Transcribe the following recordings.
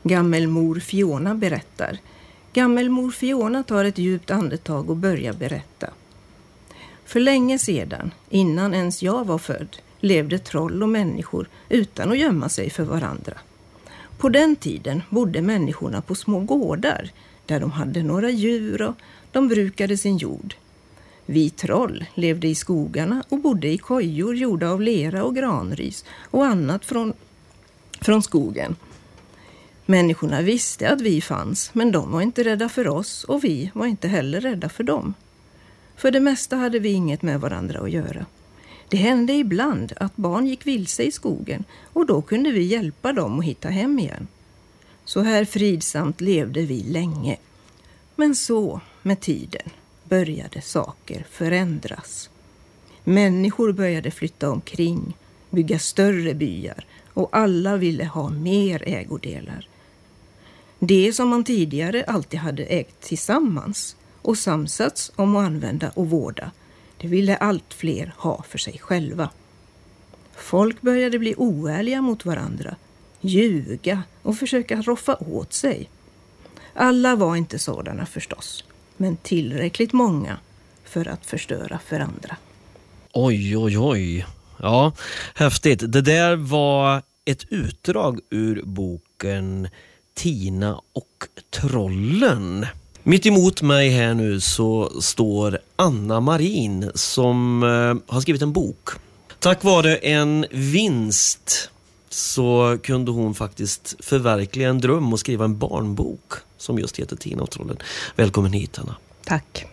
Gammelmor Fiona berättar. Gammelmor Fiona tar ett djupt andetag och börjar berätta. För länge sedan, innan ens jag var född, levde troll och människor utan att gömma sig för varandra. På den tiden bodde människorna på små gårdar där de hade några djur och de brukade sin jord. Vi troll levde i skogarna och bodde i kojor gjorda av lera och granris och annat från skogen. Människorna visste att vi fanns, men de var inte rädda för oss och vi var inte heller rädda för dem. För det mesta hade vi inget med varandra att göra. Det hände ibland att barn gick vilse i skogen och då kunde vi hjälpa dem att hitta hem igen. Så här fridsamt levde vi länge. Men så, med tiden, började saker förändras. Människor började flytta omkring, bygga större byar och alla ville ha mer ägodelar. Det som man tidigare alltid hade ägt tillsammans och samsats om att använda och vårda, det ville allt fler ha för sig själva. Folk började bli oärliga mot varandra, ljuga och försöka roffa åt sig. Alla var inte sådana förstås, men tillräckligt många för att förstöra för andra. Oj, oj, oj. Ja, häftigt. Det där var ett utdrag ur boken Tina och trollen. Mitt emot mig här nu så står Anna Marin som har skrivit en bok. Tack vare en vinst så kunde hon faktiskt förverkliga en dröm och skriva en barnbok som just heter Tina och trollen. Välkommen hit, Anna. Tack.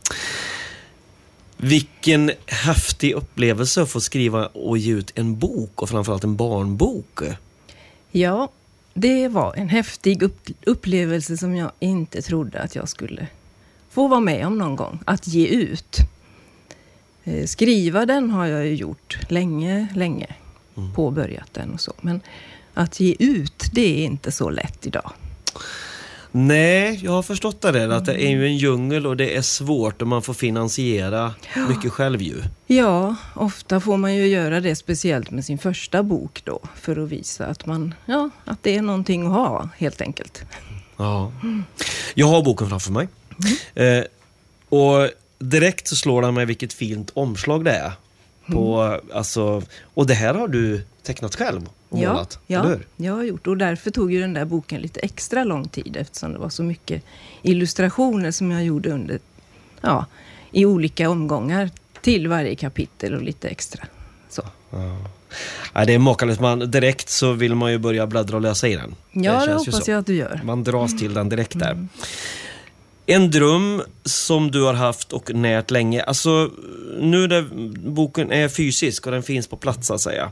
Vilken häftig upplevelse att få skriva och ge ut en bok och framförallt en barnbok. Ja, det var en häftig upplevelse som jag inte trodde att jag skulle få vara med om någon gång. Att ge ut. Skriva den har jag ju gjort länge. Påbörjat den och så. Men att ge ut, det är inte så lätt idag. Nej, jag har förstått det. Att det är ju en djungel och det är svårt och man får finansiera mycket själv ju. Ja, ofta får man ju göra det speciellt med sin första bok då. För att visa att att det är någonting att ha helt enkelt. Ja. Jag har boken framför mig. Och direkt så slår det mig vilket fint omslag det är. Och det här har du tecknat själv och målat, eller hur? Jag har gjort, och därför tog ju den där boken lite extra lång tid eftersom det var så mycket illustrationer som jag gjorde under i olika omgångar till varje kapitel och lite extra. Så. Ja, det är makalöst. Direkt så vill man ju börja bläddra och läsa i den. Ja, det hoppas jag att du gör. Man dras till den direkt där. En dröm som du har haft och närt länge. Alltså, nu när boken är fysisk och den finns på plats, så att säga.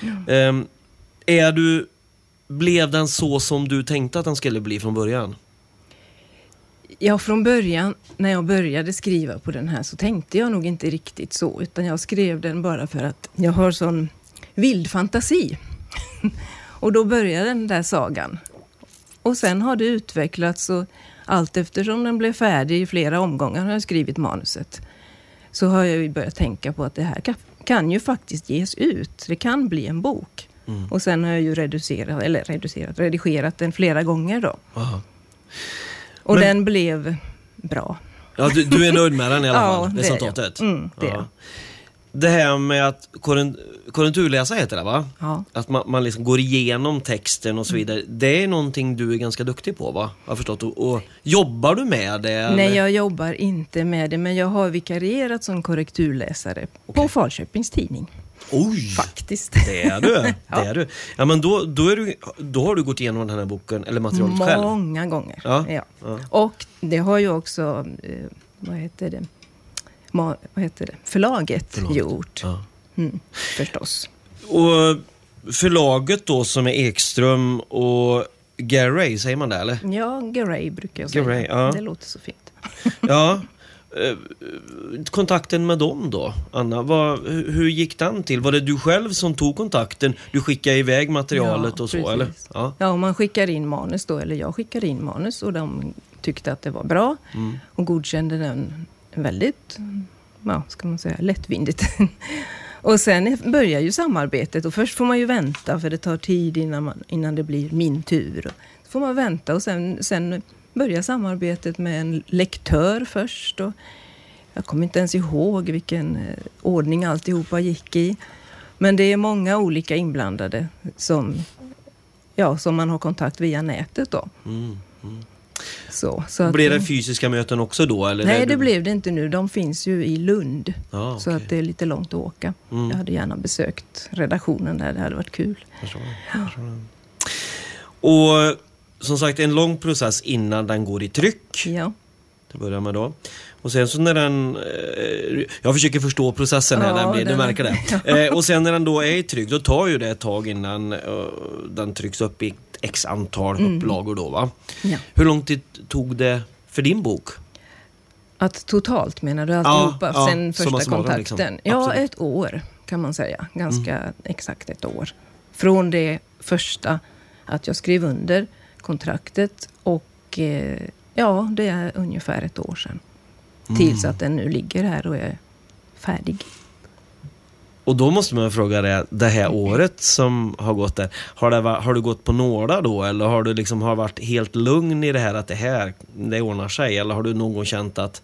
Blev den så som du tänkte att den skulle bli från början? Ja, från början, när jag började skriva på den här så tänkte jag nog inte riktigt så. Utan jag skrev den bara för att jag har sån vild fantasi. Och då började den där sagan. Och sen har det utvecklats och allt eftersom den blev färdig i flera omgångar har jag skrivit manuset. Så har jag ju börjat tänka på att det här kan ju faktiskt ges ut. Det kan bli en bok. Och sen har jag ju redigerat den flera gånger då. Aha. Och den blev bra. Ja, du är nöjd med den i alla fall, resultatet. Det är jag. Det här med att korrekturläsa heter det, va? Ja. Att man liksom går igenom texten och så vidare. Det är någonting du är ganska duktig på, va? Jag har förstått. Och jobbar du med det? Eller? Nej, jag jobbar inte med det. Men jag har vikarierat som korrekturläsare på Falköpings tidning. Oj! Faktiskt. Det är du. Det är du. Ja, men då har du gått igenom den här boken eller materialet själv? Många gånger. Ja. Och det har ju också förlaget gjort. Ja. Förstås. Och förlaget då som är Ekström och Garay, säger man det eller? Ja, Garay brukar jag säga. Garay, ja. Det låter så fint. Ja. Kontakten med dem då, Anna, hur gick den till? Var det du själv som tog kontakten? Du skickade iväg materialet och så, precis. eller? Ja, man skickar in manus då, eller jag skickar in manus och de tyckte att det var bra och godkände den väldigt, ska man säga, lättvindigt. Och sen börjar ju samarbetet och först får man ju vänta för det tar tid innan det blir min tur. Så får man vänta och sen börja samarbetet med en lektör först. Och jag kommer inte ens ihåg vilken ordning alltihopa gick i. Men det är många olika inblandade som man har kontakt via nätet då. Så att, blir det fysiska möten också då? Eller nej, det blev det inte nu. De finns ju i Lund. Okay. Så att det är lite långt att åka. Jag hade gärna besökt redaktionen där. Det hade varit kul. Förstår. Och som sagt, en lång process innan den går i tryck. Ja. Det börjar med då. Och sen så när den... jag försöker förstå processen här, nämligen, du märker det. Ja. Och sen när den då är i tryck, då tar ju det ett tag innan den trycks upp i x antal upplagor då, va? Ja. Hur lång tid tog det för din bok? Att totalt menar du alltihopa sen första kontakten? Liksom. Ja, ett år kan man säga. Ganska exakt ett år. Från det första att jag skrev under kontraktet och det är ungefär ett år sedan. Tills att den nu ligger här och är färdig. Och då måste man fråga det här året som har gått där. Har du gått på några då? Eller har du liksom varit helt lugn i det här att det ordnar sig? Eller har du någon känt att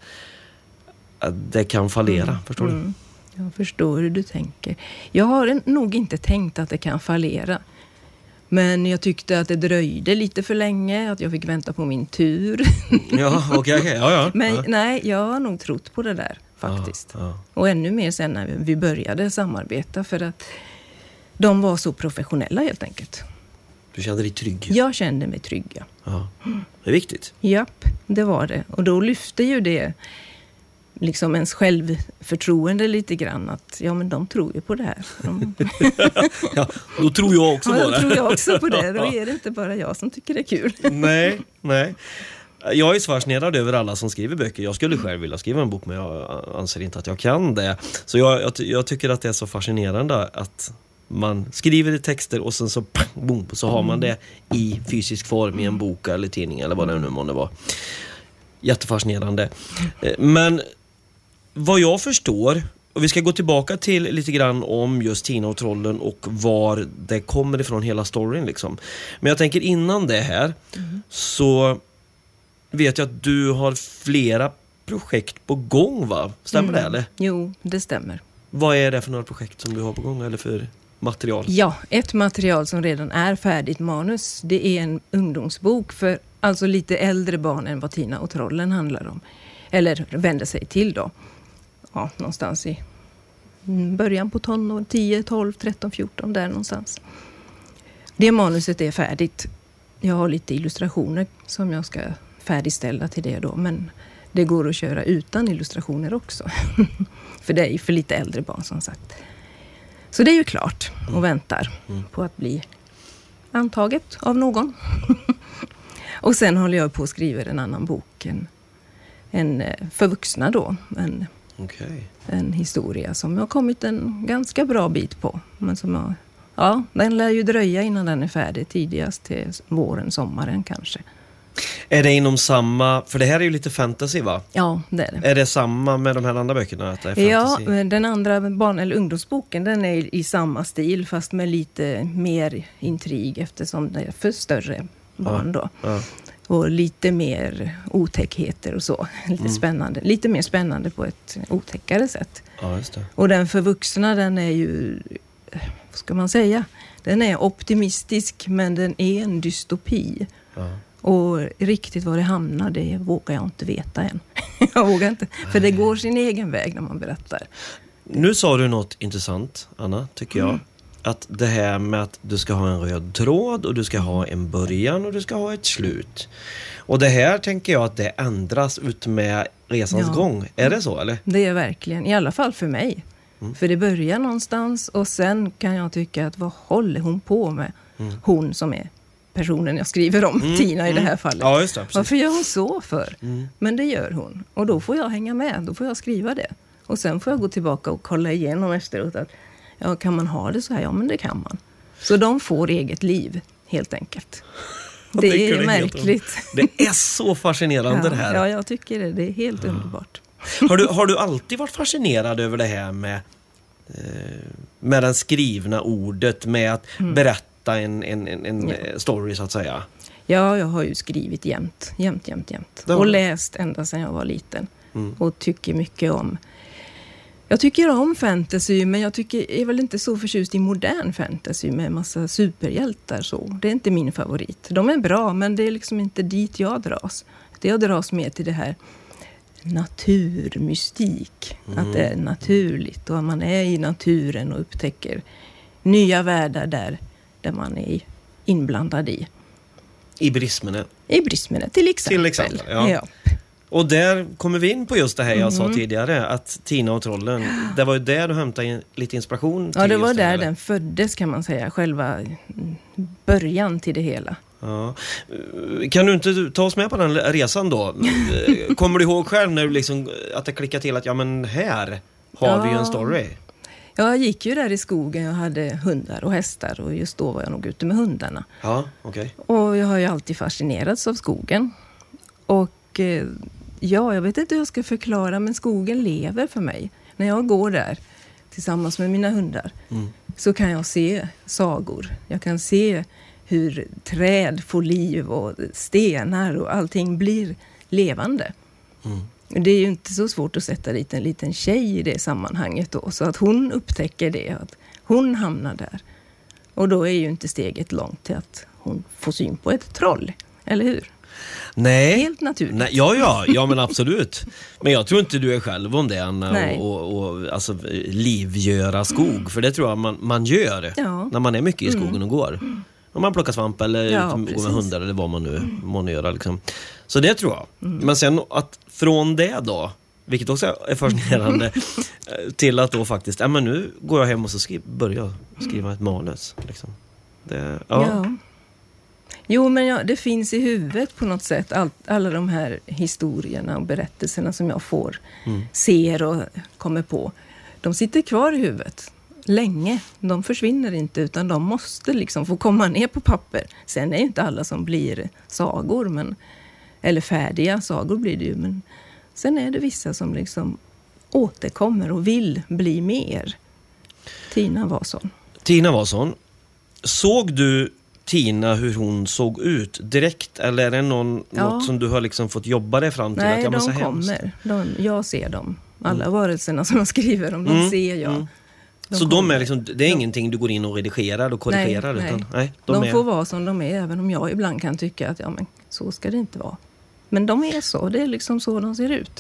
det kan fallera? Förstår du? Jag förstår hur du tänker. Jag har nog inte tänkt att det kan fallera. Men jag tyckte att det dröjde lite för länge. Att jag fick vänta på min tur. Ja, okej. Ja. Men nej, jag har nog trott på det där faktiskt. Ja. Och ännu mer sen när vi började samarbeta. För att de var så professionella helt enkelt. Du kände dig trygg? Jag kände mig trygg, ja. Det är viktigt. Japp, det var det. Och då lyfte ju det liksom ens självförtroende lite grann. Att men de tror ju på det här. Ja, då tror jag också på det. Ja, då tror jag också på det. Då är det inte bara jag som tycker det är kul. Nej. Jag är så fascinerad över alla som skriver böcker. Jag skulle själv vilja skriva en bok, men jag anser inte att jag kan det. Så jag tycker att det är så fascinerande att man skriver i texter och sen så boom, så har man det i fysisk form i en bok eller tidning eller vad det nu måste vara. Jättefascinerande. Men vad jag förstår, och vi ska gå tillbaka till lite grann om just Tina och trollen och var det kommer ifrån hela storyn liksom. Men jag tänker innan det här så vet jag att du har flera projekt på gång, va? Stämmer det eller? Jo, det stämmer. Vad är det för några projekt som du har på gång eller för material? Ja, ett material som redan är färdigt manus. Det är en ungdomsbok för alltså lite äldre barn än vad Tina och trollen handlar om. Eller vänder sig till då. Ja, någonstans i början på tonår, 10, 12, 13, 14 där någonstans. Det manuset är färdigt. Jag har lite illustrationer som jag ska färdigställa till det då. Men det går att köra utan illustrationer också. För det är ju för lite äldre barn som sagt. Så det är ju klart och väntar på att bli antaget av någon. Och sen håller jag på att skriva en annan bok. En för vuxna då. En historia som jag har kommit en ganska bra bit på. Men som den lär ju dröja innan den är färdig, tidigast till våren, sommaren kanske. Är det inom samma, för det här är ju lite fantasy, va? Ja, det är det. Är det samma med de här andra böckerna? Att det är fantasy? Ja, den andra barn- eller ungdomsboken, den är i samma stil fast med lite mer intrig eftersom det är för större barn då. Ja. Och lite mer otäckheter och så. Lite spännande. Lite mer spännande på ett otäckare sätt. Ja, just det. Och den för vuxna, den är ju, vad ska man säga? Den är optimistisk men den är en dystopi. Ja. Och riktigt var det hamnar, det vågar jag inte veta än. Jag vågar inte, för det går sin egen väg när man berättar. Nu sa du något intressant, Anna, tycker jag. Att det här med att du ska ha en röd tråd och du ska ha en början och du ska ha ett slut. Och det här tänker jag att det ändras ut med resans gång. Är det så, eller? Det är verkligen, i alla fall för mig. För det börjar någonstans och sen kan jag tycka att vad håller hon på med? Hon som är personen jag skriver om, Tina i det här fallet. Ja, just det, varför gör hon så för? Men det gör hon. Och då får jag hänga med, då får jag skriva det. Och sen får jag gå tillbaka och kolla igenom efteråt att kan man ha det så här? Ja, men det kan man. Så de får eget liv, helt enkelt. Det är märkligt. Det är så fascinerande det här. Ja, jag tycker det. Det är helt underbart. Har du alltid varit fascinerad över det här med den skrivna ordet, med att berätta en story så att säga? Ja, jag har ju skrivit jämt. Och läst ända sedan jag var liten. Och tycker mycket om... Jag tycker om fantasy, men jag är väl inte så förtjust i modern fantasy med massa superhjältar. Så. Det är inte min favorit. De är bra, men det är liksom inte dit jag dras. Jag dras mer till det här naturmystik. Att det är naturligt och att man är i naturen och upptäcker nya världar där man är inblandad i. I Brismene. I Brismene till exempel. Ja. Och där kommer vi in på just det här jag sa tidigare, att Tina och trollen, det var ju där du hämtade lite inspiration till. Ja, det var just där den föddes, kan man säga, själva början till det hela. Ja. Kan du inte ta oss med på den resan då? Kommer du ihåg själv när du liksom, att det klickade till att ja, men här har vi ju en story? Jag gick ju där i skogen, jag hade hundar och hästar och just då var jag nog ute med hundarna. Ja, okej. Och jag har ju alltid fascinerats av skogen. Och jag vet inte hur jag ska förklara, men skogen lever för mig. När jag går där tillsammans med mina hundar så kan jag se sagor. Jag kan se hur träd får liv och stenar och allting blir levande. Det är ju inte så svårt att sätta dit en liten tjej i det sammanhanget då, så att hon upptäcker det, att hon hamnar där. Och då är ju inte steget långt till att hon får syn på ett troll, eller hur? Nej. Helt naturligt. Nej, ja, men absolut. Men jag tror inte du är själv om det, Anna, och alltså, livgöra skog. För det tror jag man gör när man är mycket i skogen och går. Om man plockar svamp eller går med hundar eller vad man nu må göra. Liksom. Så det tror jag. Men sen att från det då, vilket också är fascinerande, till att då faktiskt, men nu går jag hem och så börjar skriva ett manus. Liksom. Ja. Jo, men det finns i huvudet på något sätt. Alla de här historierna och berättelserna som jag ser och kommer på. De sitter kvar i huvudet länge. De försvinner inte, utan de måste liksom få komma ner på papper. Sen är inte alla som blir sagor, eller färdiga sagor blir det ju. Men sen är det vissa som liksom återkommer och vill bli mer. Tina Wasson. Såg du Tina hur hon såg ut direkt, eller är det något som du har liksom fått jobba dig fram till? Nej, att de kommer. Jag ser dem. Alla varelserna som jag skriver om, de ser jag. Så de är liksom, det är ingenting du går in och redigerar och korrigerar? Nej. De får vara som de är, även om jag ibland kan tycka att men så ska det inte vara. Men de är så, det är liksom så de ser ut.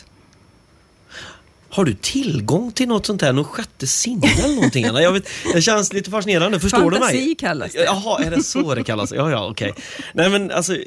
Har du tillgång till något sånt här, något sjätte sinne eller någonting? Det känns lite fascinerande, förstår du mig? Fantasi kallas det. Jaha, är det så det kallas? Ja, okej. Nej, men alltså,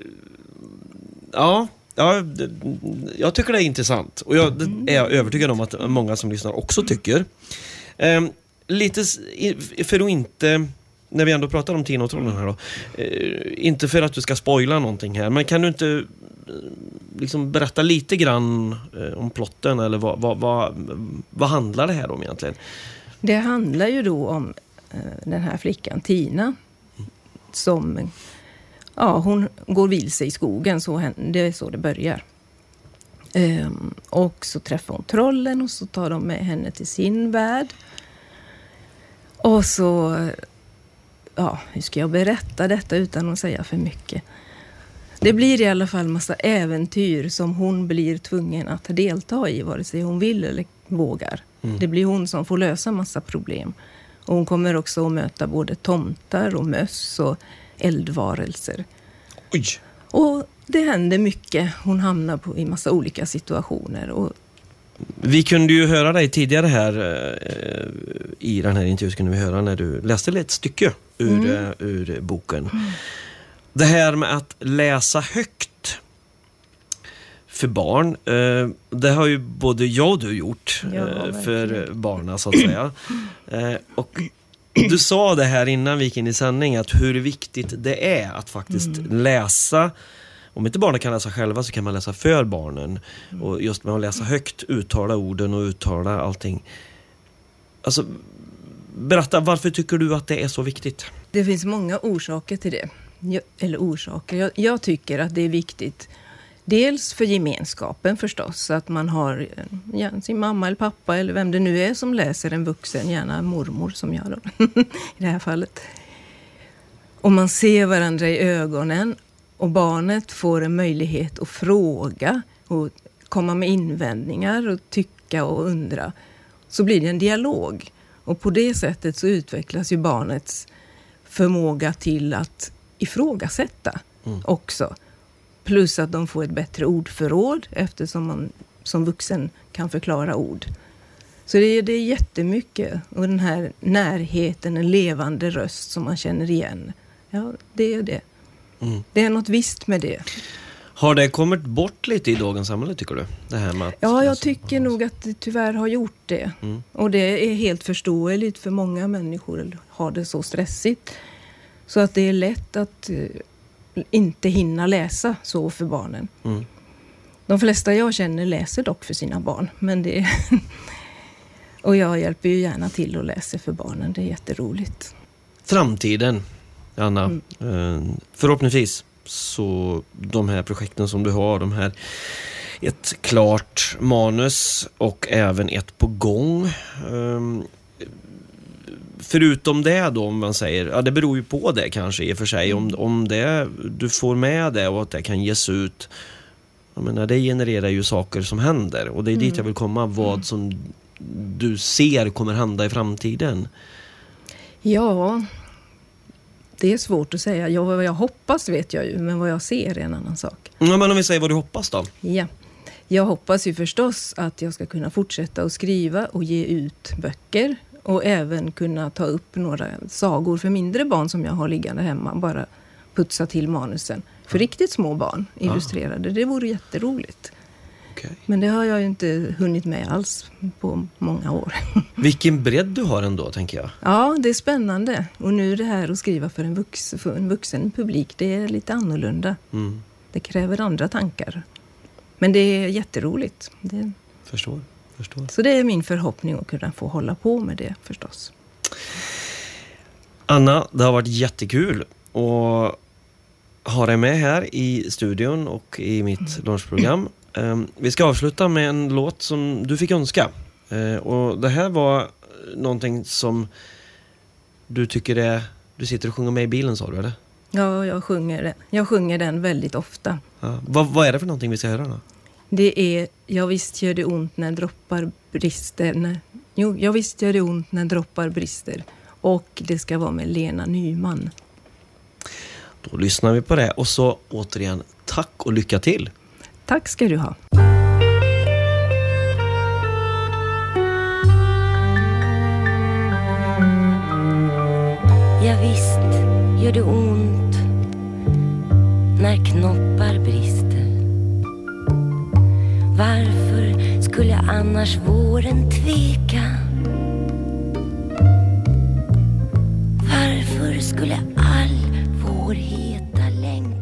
jag tycker det är intressant. Och jag är övertygad om att många som lyssnar också tycker. Lite för att inte, när vi ändå pratar om Tina och trollen här då, inte för att du ska spoila någonting här, men kan du inte liksom berätta lite grann om plotten, eller vad handlar det här om egentligen? Det handlar ju då om den här flickan Tina som hon går vilse i skogen, det är så det börjar. Och så träffar hon trollen och så tar de med henne till sin värld. Och så hur ska jag berätta detta utan att säga för mycket? Det blir i alla fall massa äventyr som hon blir tvungen att delta i, vare sig hon vill eller vågar. Det blir hon som får lösa massa problem. Och hon kommer också att möta både tomtar och möss och eldvarelser. Oj! Och det händer mycket. Hon hamnar i massa olika situationer. Vi kunde ju höra dig tidigare här i den här intervjun, kunde vi höra när du läste ett stycke ur boken. Det här med att läsa högt för barn, det har ju både jag och du gjort för barnen, så att säga. Och du sa det här innan vi gick in i sändning, att hur viktigt det är att faktiskt läsa. Om inte barnen kan läsa själva så kan man läsa för barnen. Och just med att läsa högt, uttala orden och uttala allting. Alltså, berätta, varför tycker du att det är så viktigt? Det finns många orsaker till det. Jag tycker att det är viktigt. Dels för gemenskapen förstås. Att man har sin mamma eller pappa eller vem det nu är som läser en vuxen. Gärna mormor som jag då, i det här fallet. Och man ser varandra i ögonen. och barnet får en möjlighet att fråga och komma med invändningar och tycka och undra, så blir det en dialog. Och på det sättet så utvecklas ju barnets förmåga till att ifrågasätta också. Plus att de får ett bättre ordförråd eftersom man som vuxen kan förklara ord. Så det är jättemycket. Och den här närheten, en levande röst som man känner igen. Ja, det är det. Det är något visst med det. Har det kommit bort lite i dagens samhälle, tycker du? Det här med att, ja, jag tycker nog att det tyvärr har gjort det. Och det är helt förståeligt, för många människor har det så stressigt. Så att det är lätt att inte hinna läsa så för barnen. De flesta jag känner läser dock för sina barn. Men det och jag hjälper ju gärna till att läsa för barnen. Det är jätteroligt. Framtiden, Anna. Förhoppningsvis så de här projekten som du har, de här, ett klart manus och även ett på gång. Förutom det då, om man säger, ja, det beror ju på det kanske i och för sig, om det, du får med det och att det kan ges ut. Jag menar, det genererar ju saker som händer, och det är dit jag vill komma, vad som du ser kommer hända i framtiden. Ja, det är svårt att säga. Vad jag hoppas vet jag ju, men vad jag ser är en annan sak. Ja, men om vi säger vad du hoppas då? Ja, jag hoppas ju förstås att jag ska kunna fortsätta att skriva och ge ut böcker. Och även kunna ta upp några sagor för mindre barn som jag har liggande hemma. Bara putsa till manusen. För riktigt små barn illustrerade. Det vore jätteroligt. Okay. Men det har jag ju inte hunnit med alls på många år. Vilken bredd du har ändå, tänker jag. Ja, det är spännande. Och nu är det här att skriva för en vuxen publik, det är lite annorlunda. Det kräver andra tankar. Men det är jätteroligt. Förstår. Så det är min förhoppning att kunna få hålla på med det förstås. Anna, det har varit jättekul att ha dig med här i studion och i mitt lunchprogram. Vi ska avsluta med en låt som du fick önska. Och det här var någonting som du tycker du sitter och sjunger med i bilen, sa du, eller? Ja, jag sjunger den väldigt ofta. Ja. Vad är det för någonting vi ska höra då? Det är "Jag visst gör det ont när droppar brister". Jag visst gör det ont när droppar brister. Och det ska vara med Lena Nyman. Då lyssnar vi på det. Och så återigen, tack och lycka till. Tack ska du ha. Ja, visst gör det ont när knoppar brister. Varför skulle annars våren tveka? Varför skulle all vår heta längtan